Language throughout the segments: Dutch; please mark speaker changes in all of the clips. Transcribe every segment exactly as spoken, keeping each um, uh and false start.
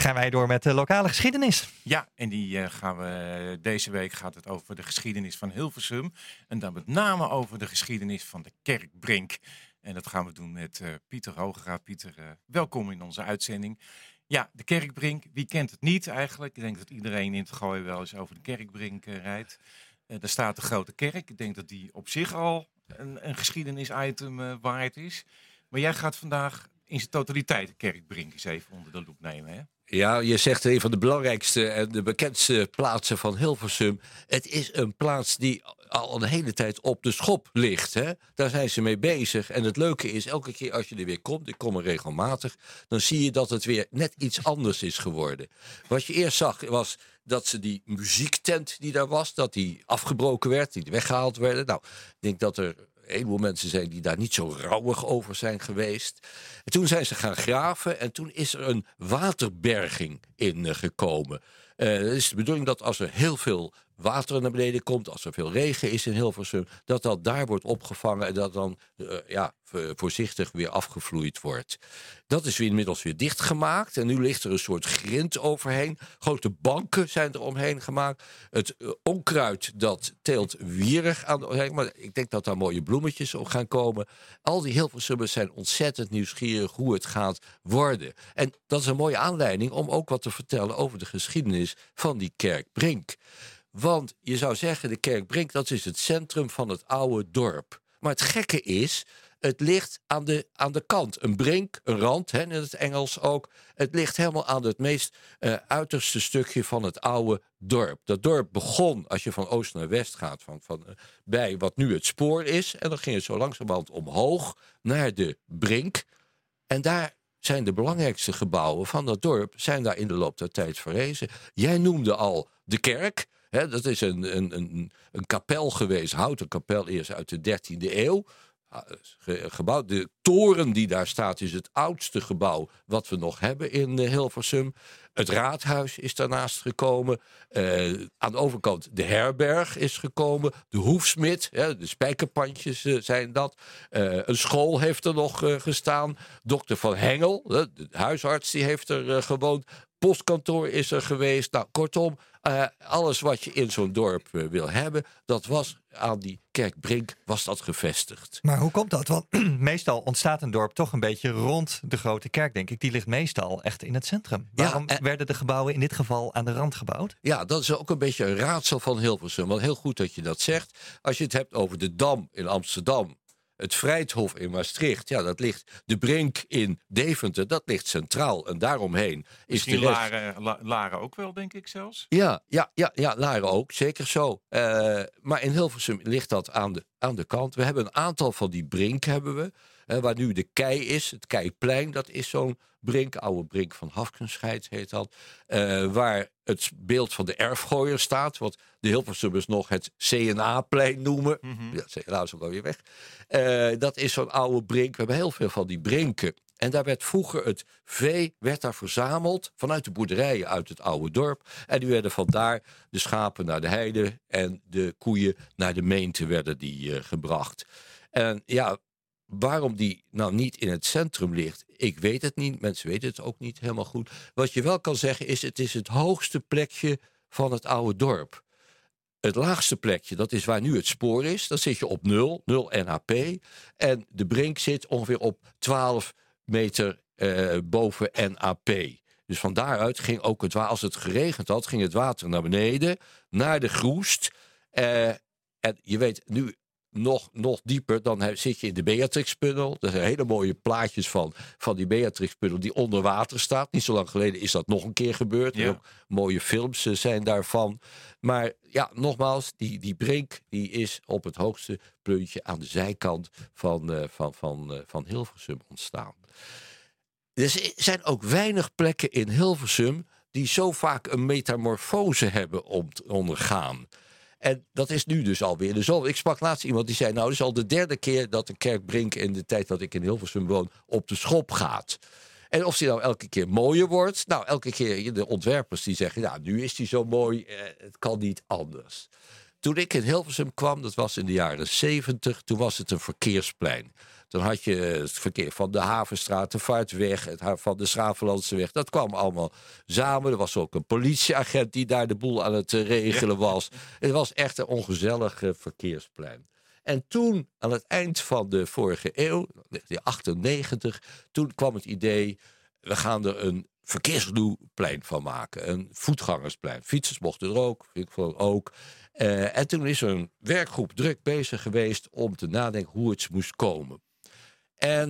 Speaker 1: Gaan wij door met de lokale geschiedenis.
Speaker 2: Ja, en die uh, gaan we deze week gaat het over de geschiedenis van Hilversum. En dan met name over de geschiedenis van de Kerkbrink. En dat gaan we doen met uh, Pieter Hogera. Pieter, uh, welkom in onze uitzending. Ja, de Kerkbrink, wie kent het niet eigenlijk? Ik denk dat iedereen in het Gooi wel eens over de Kerkbrink uh, rijdt. Uh, daar staat de Grote Kerk. Ik denk dat die op zich al een, een geschiedenisitem uh, waard is. Maar jij gaat vandaag in zijn totaliteit de Kerkbrink eens even onder de loep nemen, hè?
Speaker 3: Ja, je zegt een van de belangrijkste en de bekendste plaatsen van Hilversum. Het is een plaats die al een hele tijd op de schop ligt. Hè? Daar zijn ze mee bezig. En het leuke is, elke keer als je er weer komt, ik kom er regelmatig, dan zie je dat het weer net iets anders is geworden. Wat je eerst zag was dat ze die muziektent die daar was, dat die afgebroken werd, die weggehaald werden. Nou, ik denk dat er een heleboel mensen zijn die daar niet zo rouwig over zijn geweest. En toen zijn ze gaan graven en toen is er een waterberging in uh, gekomen. Uh, het is de bedoeling dat als er heel veel water naar beneden komt, als er veel regen is in Hilversum, dat dat daar wordt opgevangen en dat dan uh, ja, voorzichtig weer afgevloeid wordt. Dat is weer inmiddels weer dichtgemaakt en nu ligt er een soort grind overheen. Grote banken zijn er omheen gemaakt. Het uh, onkruid dat teelt wierig aan de, maar ik denk dat daar mooie bloemetjes op gaan komen. Al die Hilversummers zijn ontzettend nieuwsgierig hoe het gaat worden. En dat is een mooie aanleiding om ook wat te vertellen over de geschiedenis van die Kerkbrink. Want je zou zeggen, de Kerkbrink, dat is het centrum van het oude dorp. Maar het gekke is, het ligt aan de, aan de kant. Een brink, een rand, hè, in het Engels ook. Het ligt helemaal aan het meest uh, uiterste stukje van het oude dorp. Dat dorp begon, als je van oost naar west gaat, van, van, uh, bij wat nu het spoor is. En dan ging het zo langzamerhand omhoog naar de brink. En daar zijn de belangrijkste gebouwen van dat dorp, zijn daar in de loop der tijd verrezen. Jij noemde al de kerk. He, dat is een, een, een, een kapel geweest, houten kapel, eerst uit de dertiende eeuw. Gebouwd. De toren die daar staat is het oudste gebouw wat we nog hebben in uh, Hilversum. Het raadhuis is daarnaast gekomen. Uh, aan de overkant de herberg is gekomen. De hoefsmid, hè, de spijkerpandjes uh, zijn dat. Uh, een school heeft er nog uh, gestaan. Dokter Van Hengel, uh, de huisarts, die heeft er uh, gewoond. Postkantoor is er geweest. Nou, kortom, uh, alles wat je in zo'n dorp uh, wil hebben, dat was aan die Kerkbrink was dat gevestigd.
Speaker 1: Maar hoe komt dat? Want meestal ontstaat een dorp toch een beetje rond de Grote Kerk, denk ik. Die ligt meestal echt in het centrum. Waarom ja, en werden de gebouwen in dit geval aan de rand gebouwd?
Speaker 3: Ja, dat is ook een beetje een raadsel van Hilversum. Want heel goed dat je dat zegt. Als je het hebt over de Dam in Amsterdam, het Vrijthof in Maastricht, ja, dat ligt. De Brink in Deventer, dat ligt centraal. En daaromheen is
Speaker 2: Misschien
Speaker 3: de rest...
Speaker 2: Laren, La, Laren ook wel, denk ik zelfs.
Speaker 3: Ja, ja, ja, ja, Laren ook, zeker zo. Uh, maar in Hilversum ligt dat aan de, aan de kant. We hebben een aantal van die Brink hebben we. Uh, waar nu de Kei is, het Keiplein, dat is zo'n brink. Oude brink van Hafkenscheid heet dat. Uh, waar het beeld van de erfgooier staat. Wat de Hilversummers nog het C N A-plein noemen. Mm-hmm. Ja, C N A is ook alweer weg. Uh, dat is zo'n oude brink. We hebben heel veel van die brinken. En daar werd vroeger het vee werd daar verzameld vanuit de boerderijen uit het oude dorp. En die werden vandaar de schapen naar de heide en de koeien naar de meente werden die uh, gebracht. En ja, waarom die nou niet in het centrum ligt, ik weet het niet. Mensen weten het ook niet helemaal goed. Wat je wel kan zeggen is, het is het hoogste plekje van het oude dorp. Het laagste plekje, dat is waar nu het spoor is. Dan zit je op nul, nul N H P. En de brink zit ongeveer op twaalf meter uh, boven N A P. Dus van daaruit ging ook het water, als het geregend had, ging het water naar beneden, naar de Groest. Uh, en je weet, nu nog, nog dieper, dan zit je in de Beatrixtunnel. Er zijn hele mooie plaatjes van, van die Beatrixtunnel die onder water staat. Niet zo lang geleden is dat nog een keer gebeurd. Ja. Ook mooie films zijn daarvan. Maar ja, nogmaals, die, die brink die is op het hoogste puntje aan de zijkant van, uh, van, van, uh, van Hilversum ontstaan. Er zijn ook weinig plekken in Hilversum die zo vaak een metamorfose hebben ondergaan. En dat is nu dus alweer de zon. Ik sprak laatst iemand die zei, nou, het is al de derde keer dat de Kerkbrink in de tijd dat ik in Hilversum woon op de schop gaat. En of die nou elke keer mooier wordt. Nou, elke keer de ontwerpers die zeggen, nou, nu is die zo mooi, eh, het kan niet anders. Toen ik in Hilversum kwam, dat was in de jaren zeventig, toen was het een verkeersplein. Dan had je het verkeer van de Havenstraat, de Vaartweg, het van de Schravenlandseweg. Dat kwam allemaal samen. Er was ook een politieagent die daar de boel aan het regelen was. Het was echt een ongezellig uh, verkeersplein. En toen, aan het eind van de vorige eeuw, negentien achtennegentig... toen kwam het idee, we gaan er een verkeersgedoeplein van maken. Een voetgangersplein. Fietsers mochten er ook, ik vond ook. Uh, en toen is er een werkgroep druk bezig geweest om te nadenken hoe het moest komen. En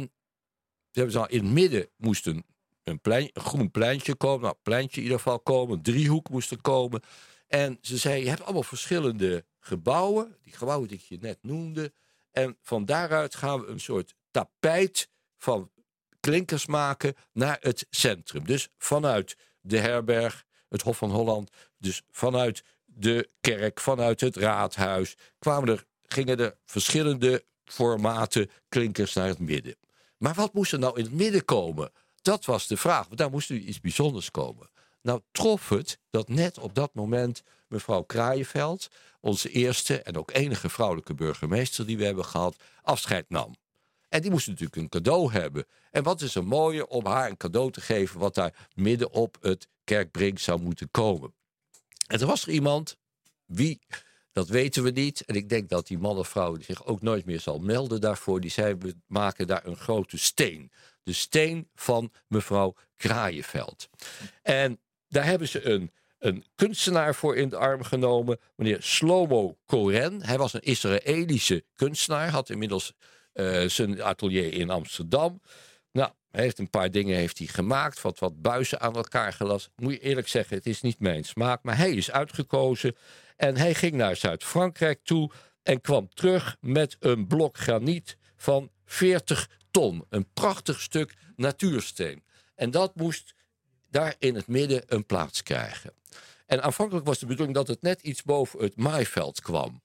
Speaker 3: ze hebben zo, in het midden moest een, een, plein, een groen pleintje komen. Nou, een pleintje in ieder geval komen. Een driehoek moest er komen. En ze zei, je hebt allemaal verschillende gebouwen. Die gebouwen die ik je net noemde. En van daaruit gaan we een soort tapijt van klinkers maken naar het centrum. Dus vanuit de herberg, het Hof van Holland. Dus vanuit de kerk, vanuit het raadhuis. Kwamen er, gingen er verschillende formaten klinkers naar het midden. Maar wat moest er nou in het midden komen? Dat was de vraag, want daar moest nu iets bijzonders komen. Nou trof het dat net op dat moment mevrouw Kraaienveld, onze eerste en ook enige vrouwelijke burgemeester die we hebben gehad, afscheid nam. En die moest natuurlijk een cadeau hebben. En wat is er mooier om haar een cadeau te geven wat daar midden op het Kerkbrink zou moeten komen. En er was er iemand, wie, dat weten we niet. En ik denk dat die man of vrouw zich ook nooit meer zal melden daarvoor. Die zei, we maken daar een grote steen. De steen van mevrouw Kraaienveld. En daar hebben ze een, een kunstenaar voor in de arm genomen. Meneer Shlomo Koren. Hij was een Israëlische kunstenaar. Had inmiddels uh, zijn atelier in Amsterdam. Nou, hij heeft een paar dingen heeft hij gemaakt. Wat, wat buizen aan elkaar gelast. Moet je eerlijk zeggen, het is niet mijn smaak. Maar hij is uitgekozen. En hij ging naar Zuid-Frankrijk toe. En kwam terug met een blok graniet van veertig ton. Een prachtig stuk natuursteen. En dat moest daar in het midden een plaats krijgen. En aanvankelijk was de bedoeling dat het net iets boven het maaiveld kwam.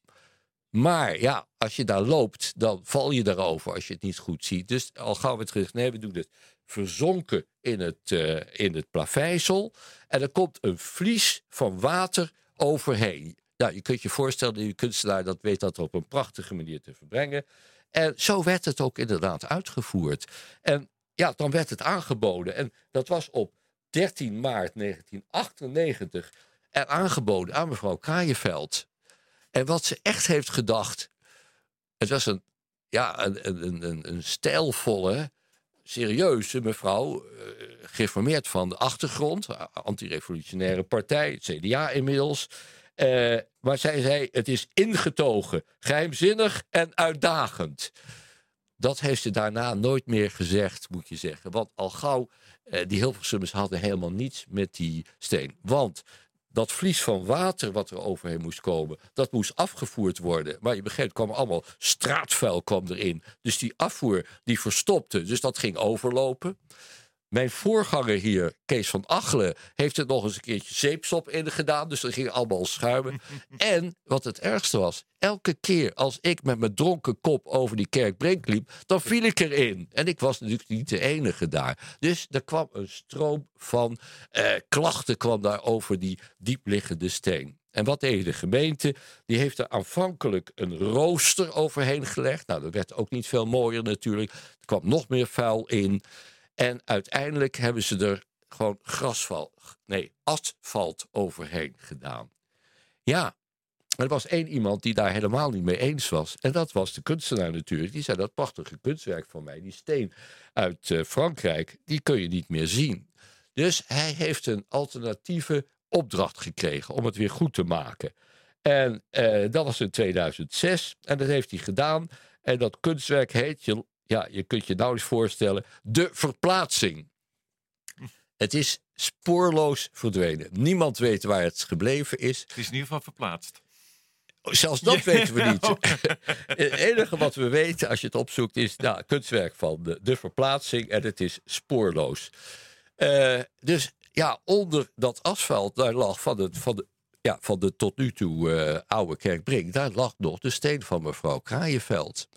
Speaker 3: Maar ja, als je daar loopt, dan val je daarover als je het niet goed ziet. Dus al gaan we terug, nee, we doen het verzonken in het, uh, in het plaveisel. En er komt een vlies van water overheen. Nou, je kunt je voorstellen, die kunstenaar dat weet dat op een prachtige manier te verbrengen. En zo werd het ook inderdaad uitgevoerd. En ja, dan werd het aangeboden. En dat was op dertien maart negentien achtennegentig en aangeboden aan mevrouw Kraaienveld. En wat ze echt heeft gedacht, het was een, ja, een, een, een, een stijlvolle, serieuze mevrouw, uh, gereformeerd van de achtergrond, antirevolutionaire partij, het C D A inmiddels. Uh, maar zij zei, het is ingetogen, geheimzinnig en uitdagend. Dat heeft ze daarna nooit meer gezegd, moet je zeggen. Want al gauw, uh, die Hilversummers hadden helemaal niets met die steen. Want dat vlies van water wat er overheen moest komen, dat moest afgevoerd worden. Maar je begreep, kwam allemaal straatvuil kwam erin. Dus die afvoer, die verstopte. Dus dat ging overlopen. Mijn voorganger hier, Kees van Achelen, heeft er nog eens een keertje zeepsop in gedaan. Dus dat ging allemaal schuimen. En wat het ergste was, elke keer als ik met mijn dronken kop over die Kerkbrink liep, dan viel ik erin. En ik was natuurlijk niet de enige daar. Dus er kwam een stroom van eh, klachten kwam daar over die diepliggende steen. En wat deed de gemeente? Die heeft er aanvankelijk een rooster overheen gelegd. Nou, dat werd ook niet veel mooier natuurlijk. Er kwam nog meer vuil in. En uiteindelijk hebben ze er gewoon grasval, nee, asfalt overheen gedaan. Ja, er was één iemand die daar helemaal niet mee eens was. En dat was de kunstenaar natuurlijk. Die zei, dat prachtige kunstwerk van mij, die steen uit uh, Frankrijk, die kun je niet meer zien. Dus hij heeft een alternatieve opdracht gekregen om het weer goed te maken. En uh, dat was in tweeduizend zes. En dat heeft hij gedaan. En dat kunstwerk heet, je, ja, je kunt je nauwelijks voorstellen, De Verplaatsing. Het is spoorloos verdwenen. Niemand weet waar het gebleven is.
Speaker 2: Het is in ieder geval verplaatst.
Speaker 3: Zelfs dat ja. weten we niet.
Speaker 2: Oh.
Speaker 3: Het enige wat we weten als je het opzoekt is nou, kunstwerk van de, de Verplaatsing en het is spoorloos. Uh, dus ja, onder dat asfalt daar lag van, het, van, de, ja, van de tot nu toe uh, oude Kerkbrink, daar lag nog de steen van mevrouw Kraaienveld.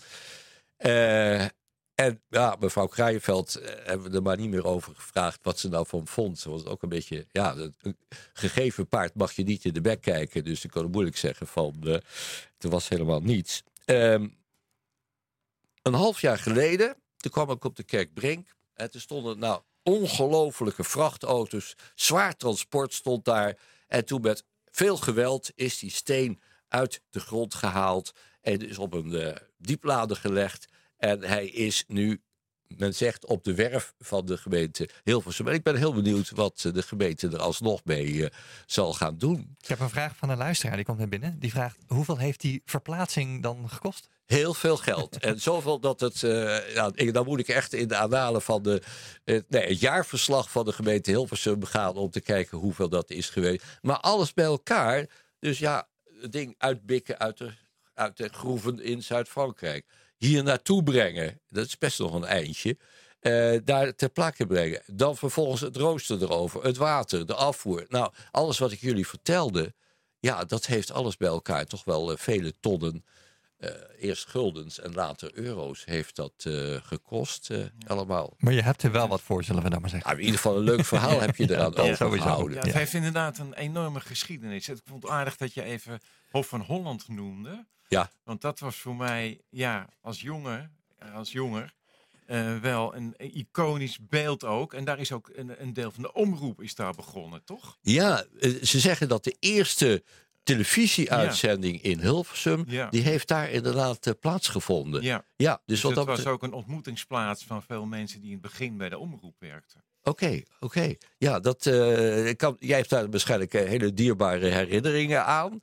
Speaker 3: Uh, En ja, mevrouw Kraaienveld uh, hebben we er maar niet meer over gevraagd wat ze nou van vond. Ze was ook een beetje, ja, een gegeven paard mag je niet in de bek kijken. Dus ik kan het moeilijk zeggen van, uh, er was helemaal niets. Um, een half jaar geleden, toen kwam ik op de Kerkbrink. En toen stonden nou ongelofelijke vrachtauto's. Zwaar transport stond daar. En toen met veel geweld is die steen uit de grond gehaald. En is op een uh, dieplader gelegd. En hij is nu, men zegt, op de werf van de gemeente Hilversum. En ik ben heel benieuwd wat de gemeente er alsnog mee uh, zal gaan doen.
Speaker 1: Ik heb een vraag van een luisteraar, die komt naar binnen. Die vraagt, hoeveel heeft die verplaatsing dan gekost?
Speaker 3: Heel veel geld. En zoveel dat het... Uh, nou, dan moet ik echt in de annalen van de... Uh, nee, het jaarverslag van de gemeente Hilversum gaan om te kijken hoeveel dat is geweest. Maar alles bij elkaar. Dus ja, het ding uitbikken uit de, uit de groeven in Zuid-Frankrijk. Hier naartoe brengen. Dat is best nog een eindje. Uh, daar ter plekke brengen. Dan vervolgens het rooster erover. Het water, de afvoer. Nou, alles wat ik jullie vertelde. Ja, dat heeft alles bij elkaar toch wel uh, vele tonnen... Uh, eerst guldens en later euro's heeft dat uh, gekost uh, ja. allemaal.
Speaker 1: Maar je hebt er wel wat voor, zullen we dan maar zeggen.
Speaker 3: Nou, in ieder geval een leuk verhaal ja. heb je eraan ja, overgehouden.
Speaker 2: Ja, het heeft inderdaad een enorme geschiedenis. Ik vond het aardig dat je even Hof van Holland noemde.
Speaker 3: Ja.
Speaker 2: Want dat was voor mij ja, als jonger, als jonger uh, wel een, een iconisch beeld ook. En daar is ook een, een deel van de omroep is daar begonnen, toch?
Speaker 3: Ja, uh, ze zeggen dat de eerste televisieuitzending ja. in Hilversum, ja. die heeft daar inderdaad uh, plaatsgevonden.
Speaker 2: Ja,
Speaker 3: ja
Speaker 2: dus, dus dat was ook een ontmoetingsplaats van veel mensen die in het begin bij de omroep werkten.
Speaker 3: Oké, okay, oké. Okay. Ja, dat uh, kan, jij hebt daar waarschijnlijk uh, hele dierbare herinneringen aan.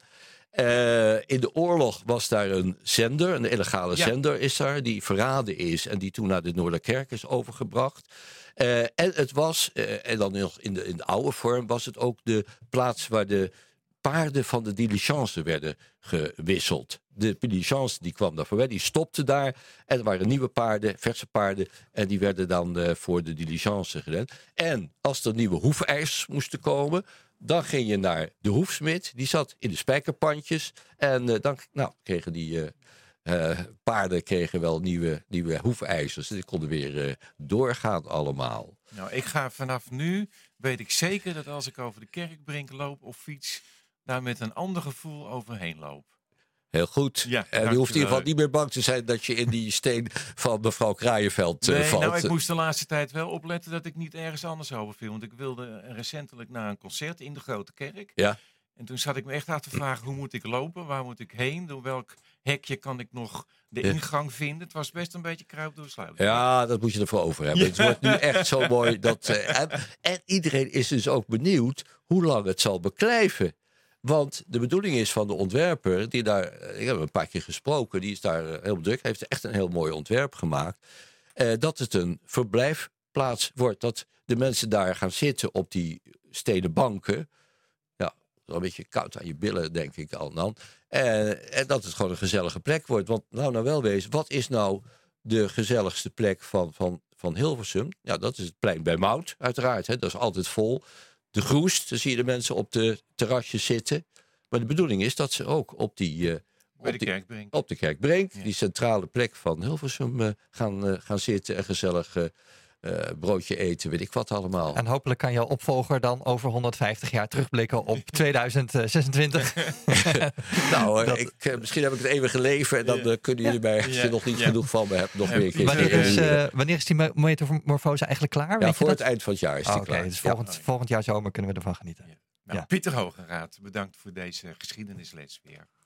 Speaker 3: Uh, in de oorlog was daar een zender, een illegale ja. zender is daar, die verraden is en die toen naar de Noorderkerk is overgebracht. Uh, en het was, uh, en dan nog in de, in de oude vorm, was het ook de plaats waar de paarden van de diligence werden gewisseld. De diligence die kwam daar voorbij, die stopte daar. En er waren nieuwe paarden, verse paarden. En die werden dan uh, voor de diligence gedaan. En als er nieuwe hoefijzers moesten komen, dan ging je naar de hoefsmid. Die zat in de spijkerpandjes. En uh, dan nou, kregen die uh, uh, paarden kregen wel nieuwe, nieuwe hoefijzers. Die konden weer uh, doorgaan allemaal.
Speaker 2: Nou, ik ga vanaf nu, weet ik zeker dat als ik over de Kerkbrink loop of fiets, daar met een ander gevoel overheen loop.
Speaker 3: Heel goed.
Speaker 2: Ja,
Speaker 3: en je hoeft in ieder geval niet meer bang te zijn dat je in die steen van mevrouw Kraaienveld uh,
Speaker 2: nee,
Speaker 3: valt.
Speaker 2: Nou, ik moest de laatste tijd wel opletten dat ik niet ergens anders over viel. Want ik wilde recentelijk naar een concert in de Grote Kerk.
Speaker 3: Ja.
Speaker 2: En toen zat ik me echt af te vragen, hoe moet ik lopen? Waar moet ik heen? Door welk hekje kan ik nog de ja. ingang vinden? Het was best een beetje kruip doorsluiten.
Speaker 3: Ja, dat moet je ervoor over hebben. Ja. Het wordt nu echt zo mooi. Dat, uh, en, en iedereen is dus ook benieuwd hoe lang het zal beklijven. Want de bedoeling is van de ontwerper, die daar, ik heb een paar keer gesproken, die is daar heel druk, heeft echt een heel mooi ontwerp gemaakt, eh, dat het een verblijfplaats wordt, dat de mensen daar gaan zitten op die stenen banken. Ja, een beetje koud aan je billen, denk ik al dan. En, en dat het gewoon een gezellige plek wordt. Want nou, nou wel wezen, wat is nou de gezelligste plek van, van, van Hilversum? Ja, dat is het plein bij Mout, uiteraard. Hè, dat is altijd vol. De Groest, dan zie je de mensen op de terrasjes zitten. Maar de bedoeling is dat ze ook op die, uh,
Speaker 2: Bij
Speaker 3: op
Speaker 2: de
Speaker 3: die,
Speaker 2: Kerkbrink,
Speaker 3: op de Kerkbrink
Speaker 2: ja.
Speaker 3: die centrale plek van Hilversum, uh, gaan, uh, gaan zitten en gezellig uh, uh, broodje eten, weet ik wat allemaal.
Speaker 1: En hopelijk kan jouw opvolger dan over honderdvijftig jaar terugblikken op tweeduizend zesentwintig.
Speaker 3: nou, uh,
Speaker 1: dat...
Speaker 3: ik, uh, misschien heb ik het eeuwige leven en dan uh, kunnen jullie mij, als je ja. nog niet ja. genoeg van me hebt, nog
Speaker 2: ja.
Speaker 3: weer een keer.
Speaker 1: Wanneer is, uh, wanneer is die metamorfose eigenlijk klaar?
Speaker 3: Ja,
Speaker 1: weet
Speaker 3: voor
Speaker 1: je
Speaker 3: het
Speaker 1: dat?
Speaker 3: eind van het jaar is die
Speaker 1: oh,
Speaker 3: klaar.
Speaker 1: Okay, dus volgend, ja. volgend jaar zomer kunnen we ervan genieten.
Speaker 2: Ja. Nou, ja. Pieter Hogeraad, bedankt voor deze geschiedenisles weer.